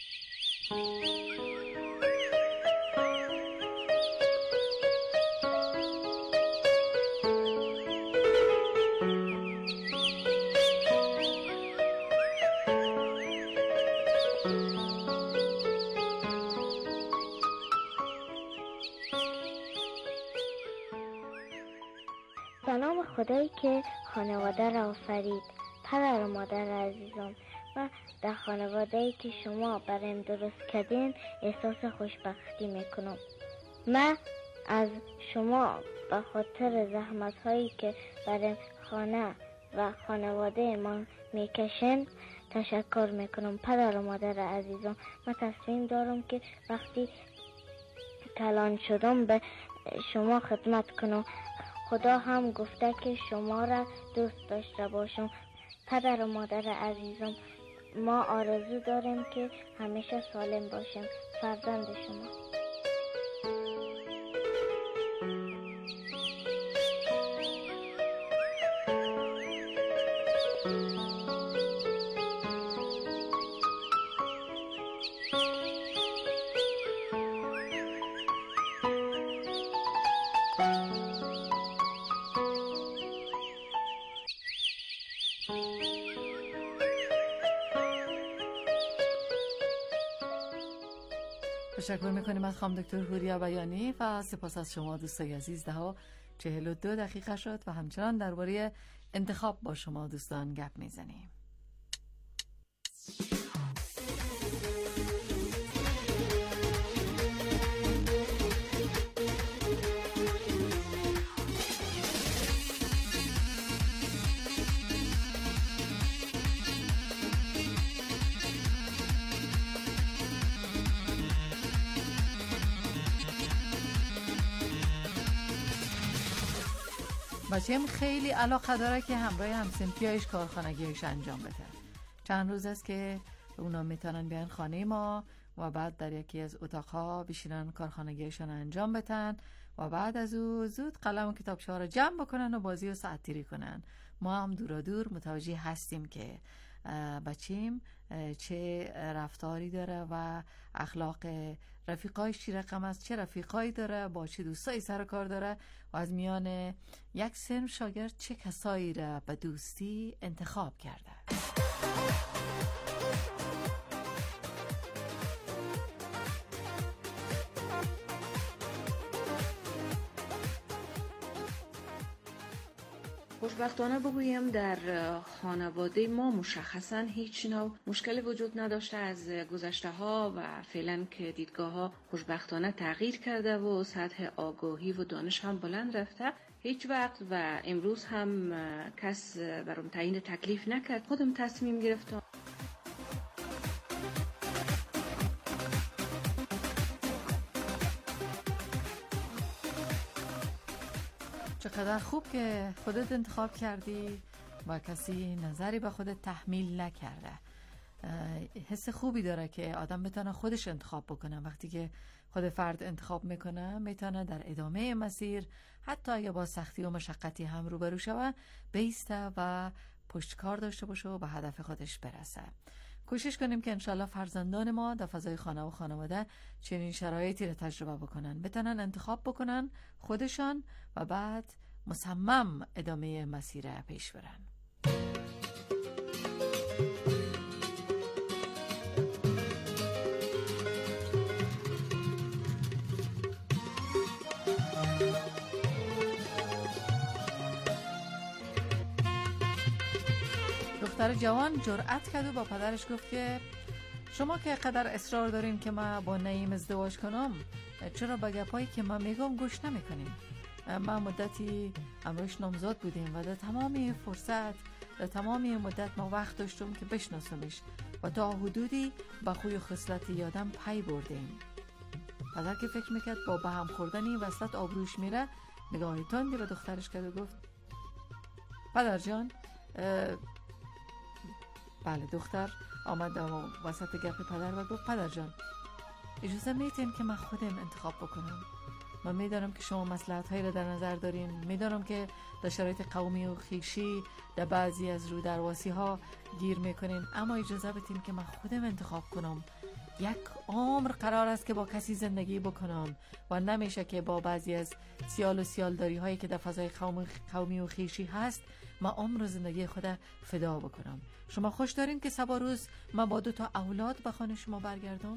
سلام خدایی که خانواده را آفرید، پدر و مادر عزیزم، و در خانواده‌ای که شما برایم درست کردین احساس خوشبختی میکنم. من از شما به خاطر زحمت‌هایی که برای خانه و خانواده ما میکشن تشکر میکنم. پدر و مادر عزیزم، من تصمیم دارم که وقتی کلان شدم به شما خدمت کنم. خدا هم گفته که شما را دوست داشته باشم. پدر و مادر عزیزم، ما آرزو داریم که همیشه سالم باشیم. فرزند شما. تشکر میکنیم از خانم دکتر هوریا بیانی و سپاس از شما دوستای عزیز. 10:42 دقیقه شد و همچنان درباره انتخاب با شما دوستان گپ میزنیم. بچه‌م خیلی علاقه داره که همراه همسنفیایش کارخانگیش انجام بده. چند روز است که اونا میتونن بیان خانه ما و بعد در یکی از اتاقها بشینن کارخانگیشان انجام بدن و بعد از او زود قلم و کتابچه‌ها رو جمع بکنن و بازی و ساعت‌تیری کنن. ما هم دور متوجه هستیم که بچیم چه رفتاری داره و اخلاق رفیقایش چی رقم است، چه رفیقایی داره، با چه دوستایی سر کار داره و از میان یک سن شاگرد چه کسایی را به دوستی انتخاب کرده. خوشبختانه بگویم در خانواده ما مشخصا هیچ نوع مشکلی وجود نداشته. از گذشته ها و فعلا که دیدگاه ها خوشبختانه تغییر کرده و سطح آگاهی و دانش هم بلند رفته. هیچ وقت و امروز هم کس برام تعیین تکلیف نکرد، خودم تصمیم گرفتم. چقدر خوب که خودت انتخاب کردی و کسی نظری به خود تحمیل نکرده. حس خوبی داره که آدم بتونه خودش انتخاب بکنه. وقتی که خود فرد انتخاب میکنه میتونه در ادامه مسیر حتی اگه با سختی و مشقتی هم روبرو شوه بیسته و پشتکار داشته باشه و به هدف خودش برسه. کوشش کنیم که انشالله فرزندان ما در فضای خانه و خانواده چنین شرایطی رو تجربه بکنن، بتونن انتخاب بکنن خودشان و بعد مصمم ادامه مسیر پیش برن. دختر جوان جرأت کرد و با پدرش گفت که شما که قدر اصرار دارین که ما با نعیم ازدواج کنم، چرا به گپایی که من میگم گوش نمیکنیم؟ ما مدتی امروش نامزاد بودیم و در تمامی فرصت در تمامی مدت ما وقت داشتم که بشناسمش و تا حدودی با خوی و خصلت یادم پی بردیم. پدر که فکر میکرد با به هم خوردنی وسط آبروش میره، نگاهی تندی به دخترش کرد و گفت پدر جان. بله، دختر آمد وسط گپ پدر و گفت پدر جان اجازه میتین که من خودم انتخاب بکنم. من میدانم که شما مصلحت هایی را در نظر دارین، میدانم که در شرایط قومی و خیشی در بعضی از رو درواسی ها گیر میکنین، اما اجازه بدین که من خودم انتخاب کنم. یک عمر قرار است که با کسی زندگی بکنم و نمیشه که با بعضی از سیال و سیالداری هایی که در فضای قومی و خیشی هست من عمر و زندگی خود فدا بکنم. شما خوش دارین که صبح روز من با 2 اولاد به خانه شما برگردم؟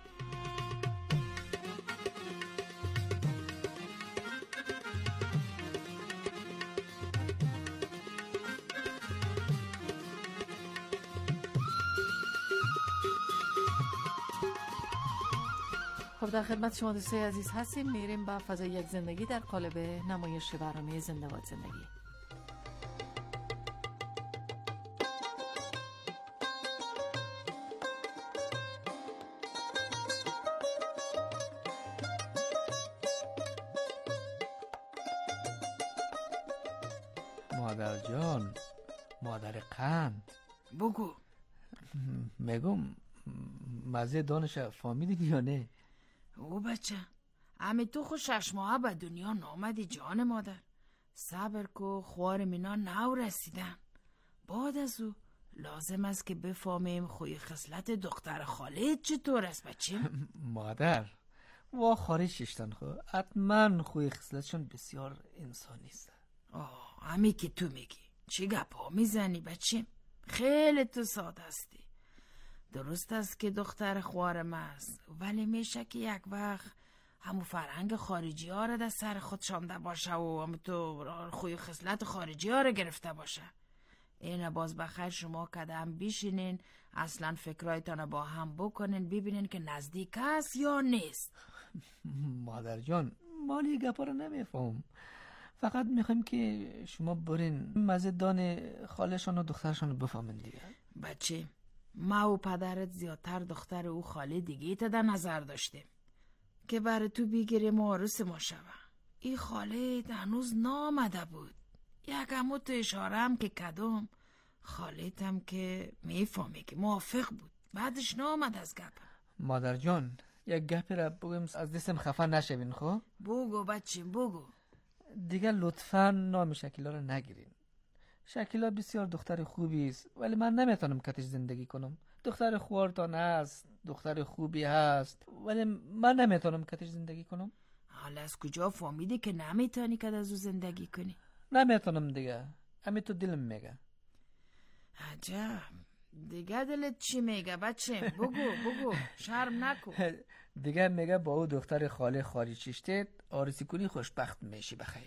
خب در خدمت شما دوستای عزیز هستیم. میریم با فضای یک زندگی در قالب نمایش برنامه زنده باد زندگی. مادر جان، مادر قند، بگو. میگم مزه دانش فهمیدی یا نه؟ او بچه امی تو خود 6 ماه به دنیا نامدی جان مادر. صبر کو، خوار مینا نو رسیدن. بعد از او لازم است که بفهمیم خوی خصلت دختر خالد چطور است بچه. مادر وا خارج ششتن خو حتما خوی خصلتشون بسیار انسانی است. امی که تو میگی چی گپا میزنی بچه؟ خیلی تو ساده هستی. درست است که دختر خوارم است، ولی میشه که یک وقت همو فرهنگ خارجی ها را در سر خود شانده باشه و همو تو خوی خصلت خارجی ها را گرفته باشه. اینه باز بخیر شما قدم بیشینین، اصلا فکرایتان با هم بکنین، ببینین که نزدیک است یا نیست. مادر جان مالی گپا رو نمیفهم، فقط میخوایم که شما برین مزدان خالشان و دخترشان رو بفهمین دیگه. بچه ما و پدرت زیادتر دختر او خاله دیگه تا در نظر داشتیم که برای تو بگیریم و عروس ما شوه. این خاله هنوز نامده بود. یک همو تو اشاره هم که کدام خالت هم که میفهمی که موافق بود، بعدش نامد از گپ. مادر جان یک گپی را بگویم از دستم خفه نشوین. خب بگو بچه بگو. دیگه لطفاً نام شکیلا رو نگیرین. شکیلا بسیار دختر خوبی است، ولی من نمیتونم کتش زندگی کنم. دختر خوارتان هست، دختر خوبی هست، ولی من نمیتونم کتش زندگی کنم. حالا از کجا فهمیدی که نمیتونی کت از او زندگی کنی؟ نمیتونم دیگه، همین تو دلم میگه. عجب، دیگه دلت چی میگه بچه؟ بگو شرم نکن. دیگه میگه با او دختر خاله خارجیشته آرزی کنی خوشبخت میشی بخیر.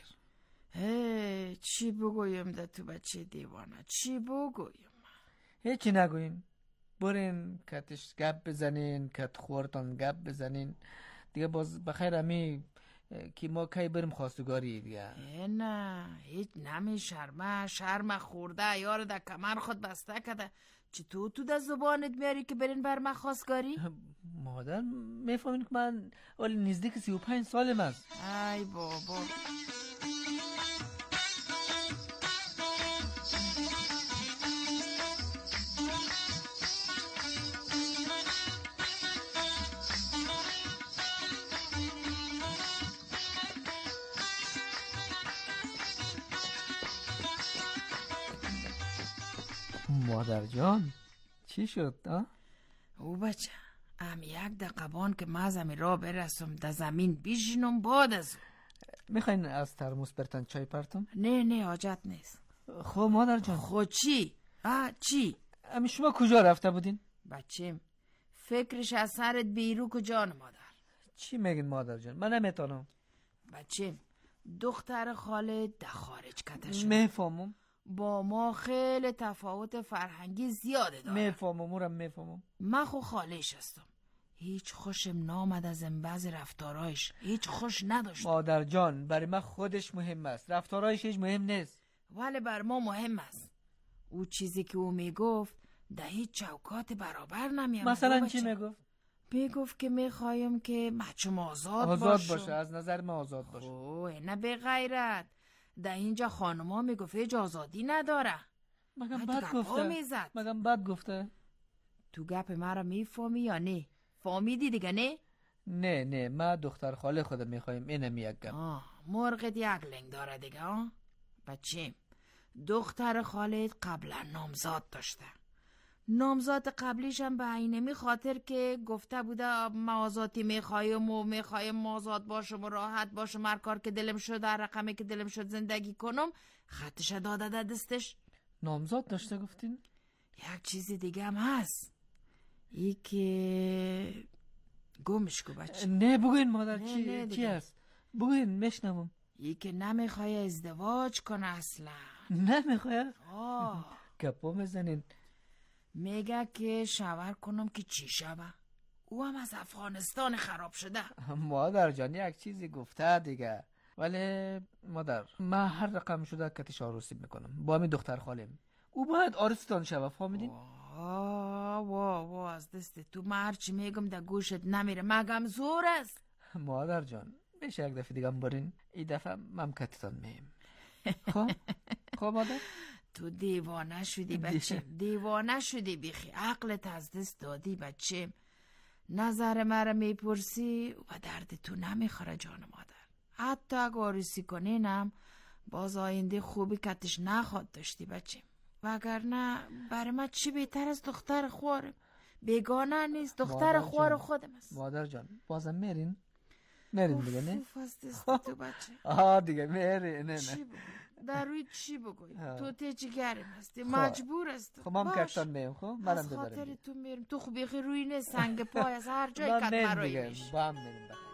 چی بگویم ده تو بچه دیوانه؟ چی بگویم؟ هیچی نگوین، برین کتش گپ بزنین، کت خورتان گپ بزنین دیگه. باز بخیر همی که ما کی بریم خواستگاری دیگه. نه هیچ نمی شرم خورده یار در کمر خود بسته کده. چطور تو در زبانت میاری که برین بر من خواستگاری؟ مادر میفهمین که من اولی نزدیک 35 سالم است. ای بابا. مادر جان چی شد؟ او بچه یک دقیقه که مازمی را برسم در زمین بیشنم باد از میخواین از ترموس برتن چای پرتم؟ نه حاجت نیست. خب مادر جان. خب چی؟ چی؟ امی شما کجا رفته بودین؟ بچیم فکرش از سرت بیرو کجا مادر؟ چی میگین مادر جان؟ من نمیتونم. بچیم دختر خالد در خارج کته شد. میفهمم. با ما خیلی تفاوت فرهنگی زیاده داره. میفهمم. من خو خالش هستم. هیچ خوشم نامد از این بعض رفتارایش. هیچ خوش نداشت. مادر جان برای من خودش مهم است. رفتارایش هیچ مهم نیست. ولی بر ما مهم است. او چیزی که او میگفت در هیچ چوکات برابر نمیامد. مثلا چی میگفت؟ میگفت که میخوایم که بچم آزاد باشه. از نظر من آزاد باشه. اوه نه به غیرت. در اینجا خانوما میگفت هیچ آزادی نداره. مگم بد گفته. تو گپ مرا میفهمی یا نه؟ فهمیدی دیگه نه؟ نه من دختر خاله خودم میخوایم اینم یک گپ. مرغت یک لنگ داره دیگه بچیم دختر خالت قبلا نامزاد داشته. نامزاد قبلیش هم به اینمی خاطر که گفته بوده ما آزادی میخوایم آزاد باشم و راحت باشم هر کار که دلم شد در رقمی که دلم شد زندگی کنم خطش داده در دستش. نامزاد داشته گفتین؟ یک چیز دیگه هم هست ای که گمش کو بچه. نه بگوین مادر چی هست؟ بگوین میشنوم. ای که نمیخواه ازدواج کنه اصلا. نمیخواه؟ گپا میزنین. میگه که شاور کنم که چی شوه. او هم از افغانستان خراب شده. مادر جان یک چیزی گفته دیگه. ولی مادر من هر رقم شده کتش عروسی میکنم با همین دختر خالم. او باید عروستان شوه فهمیدین؟ وا از دست تو من هرچی میگم در گوشت نمیره. مگم زور است. مادر جان میشه یک دفعه دیگه برین. این دفعه من کتتان میم. خب مادر تو دیوانه شدی بچه. دیوانه شدی بیخی. عقلت از دست دادی بچه. نظر مرا میپرسی و درد تو نمیخوره جان مادر. حتی اگه عروسی کنینم باز آینده خوبی کتش نخواد داشتی بچه. وگرنه برای من چی بهتر از دختر خوارم. بیگانه نیست. دختر خوار خودم است. مادر جان بازم میرین دیگه نه؟ از دست تو بچه. دیگه میری نه در روی چی بگوی؟ تو تیچی گرم هستی. مجبور است. خب من کتان میم. خب منم از خاطر تو میرم. تو خوبی روی نه سنگ پای از هر جای کت مرایی میشه. با هم میریم.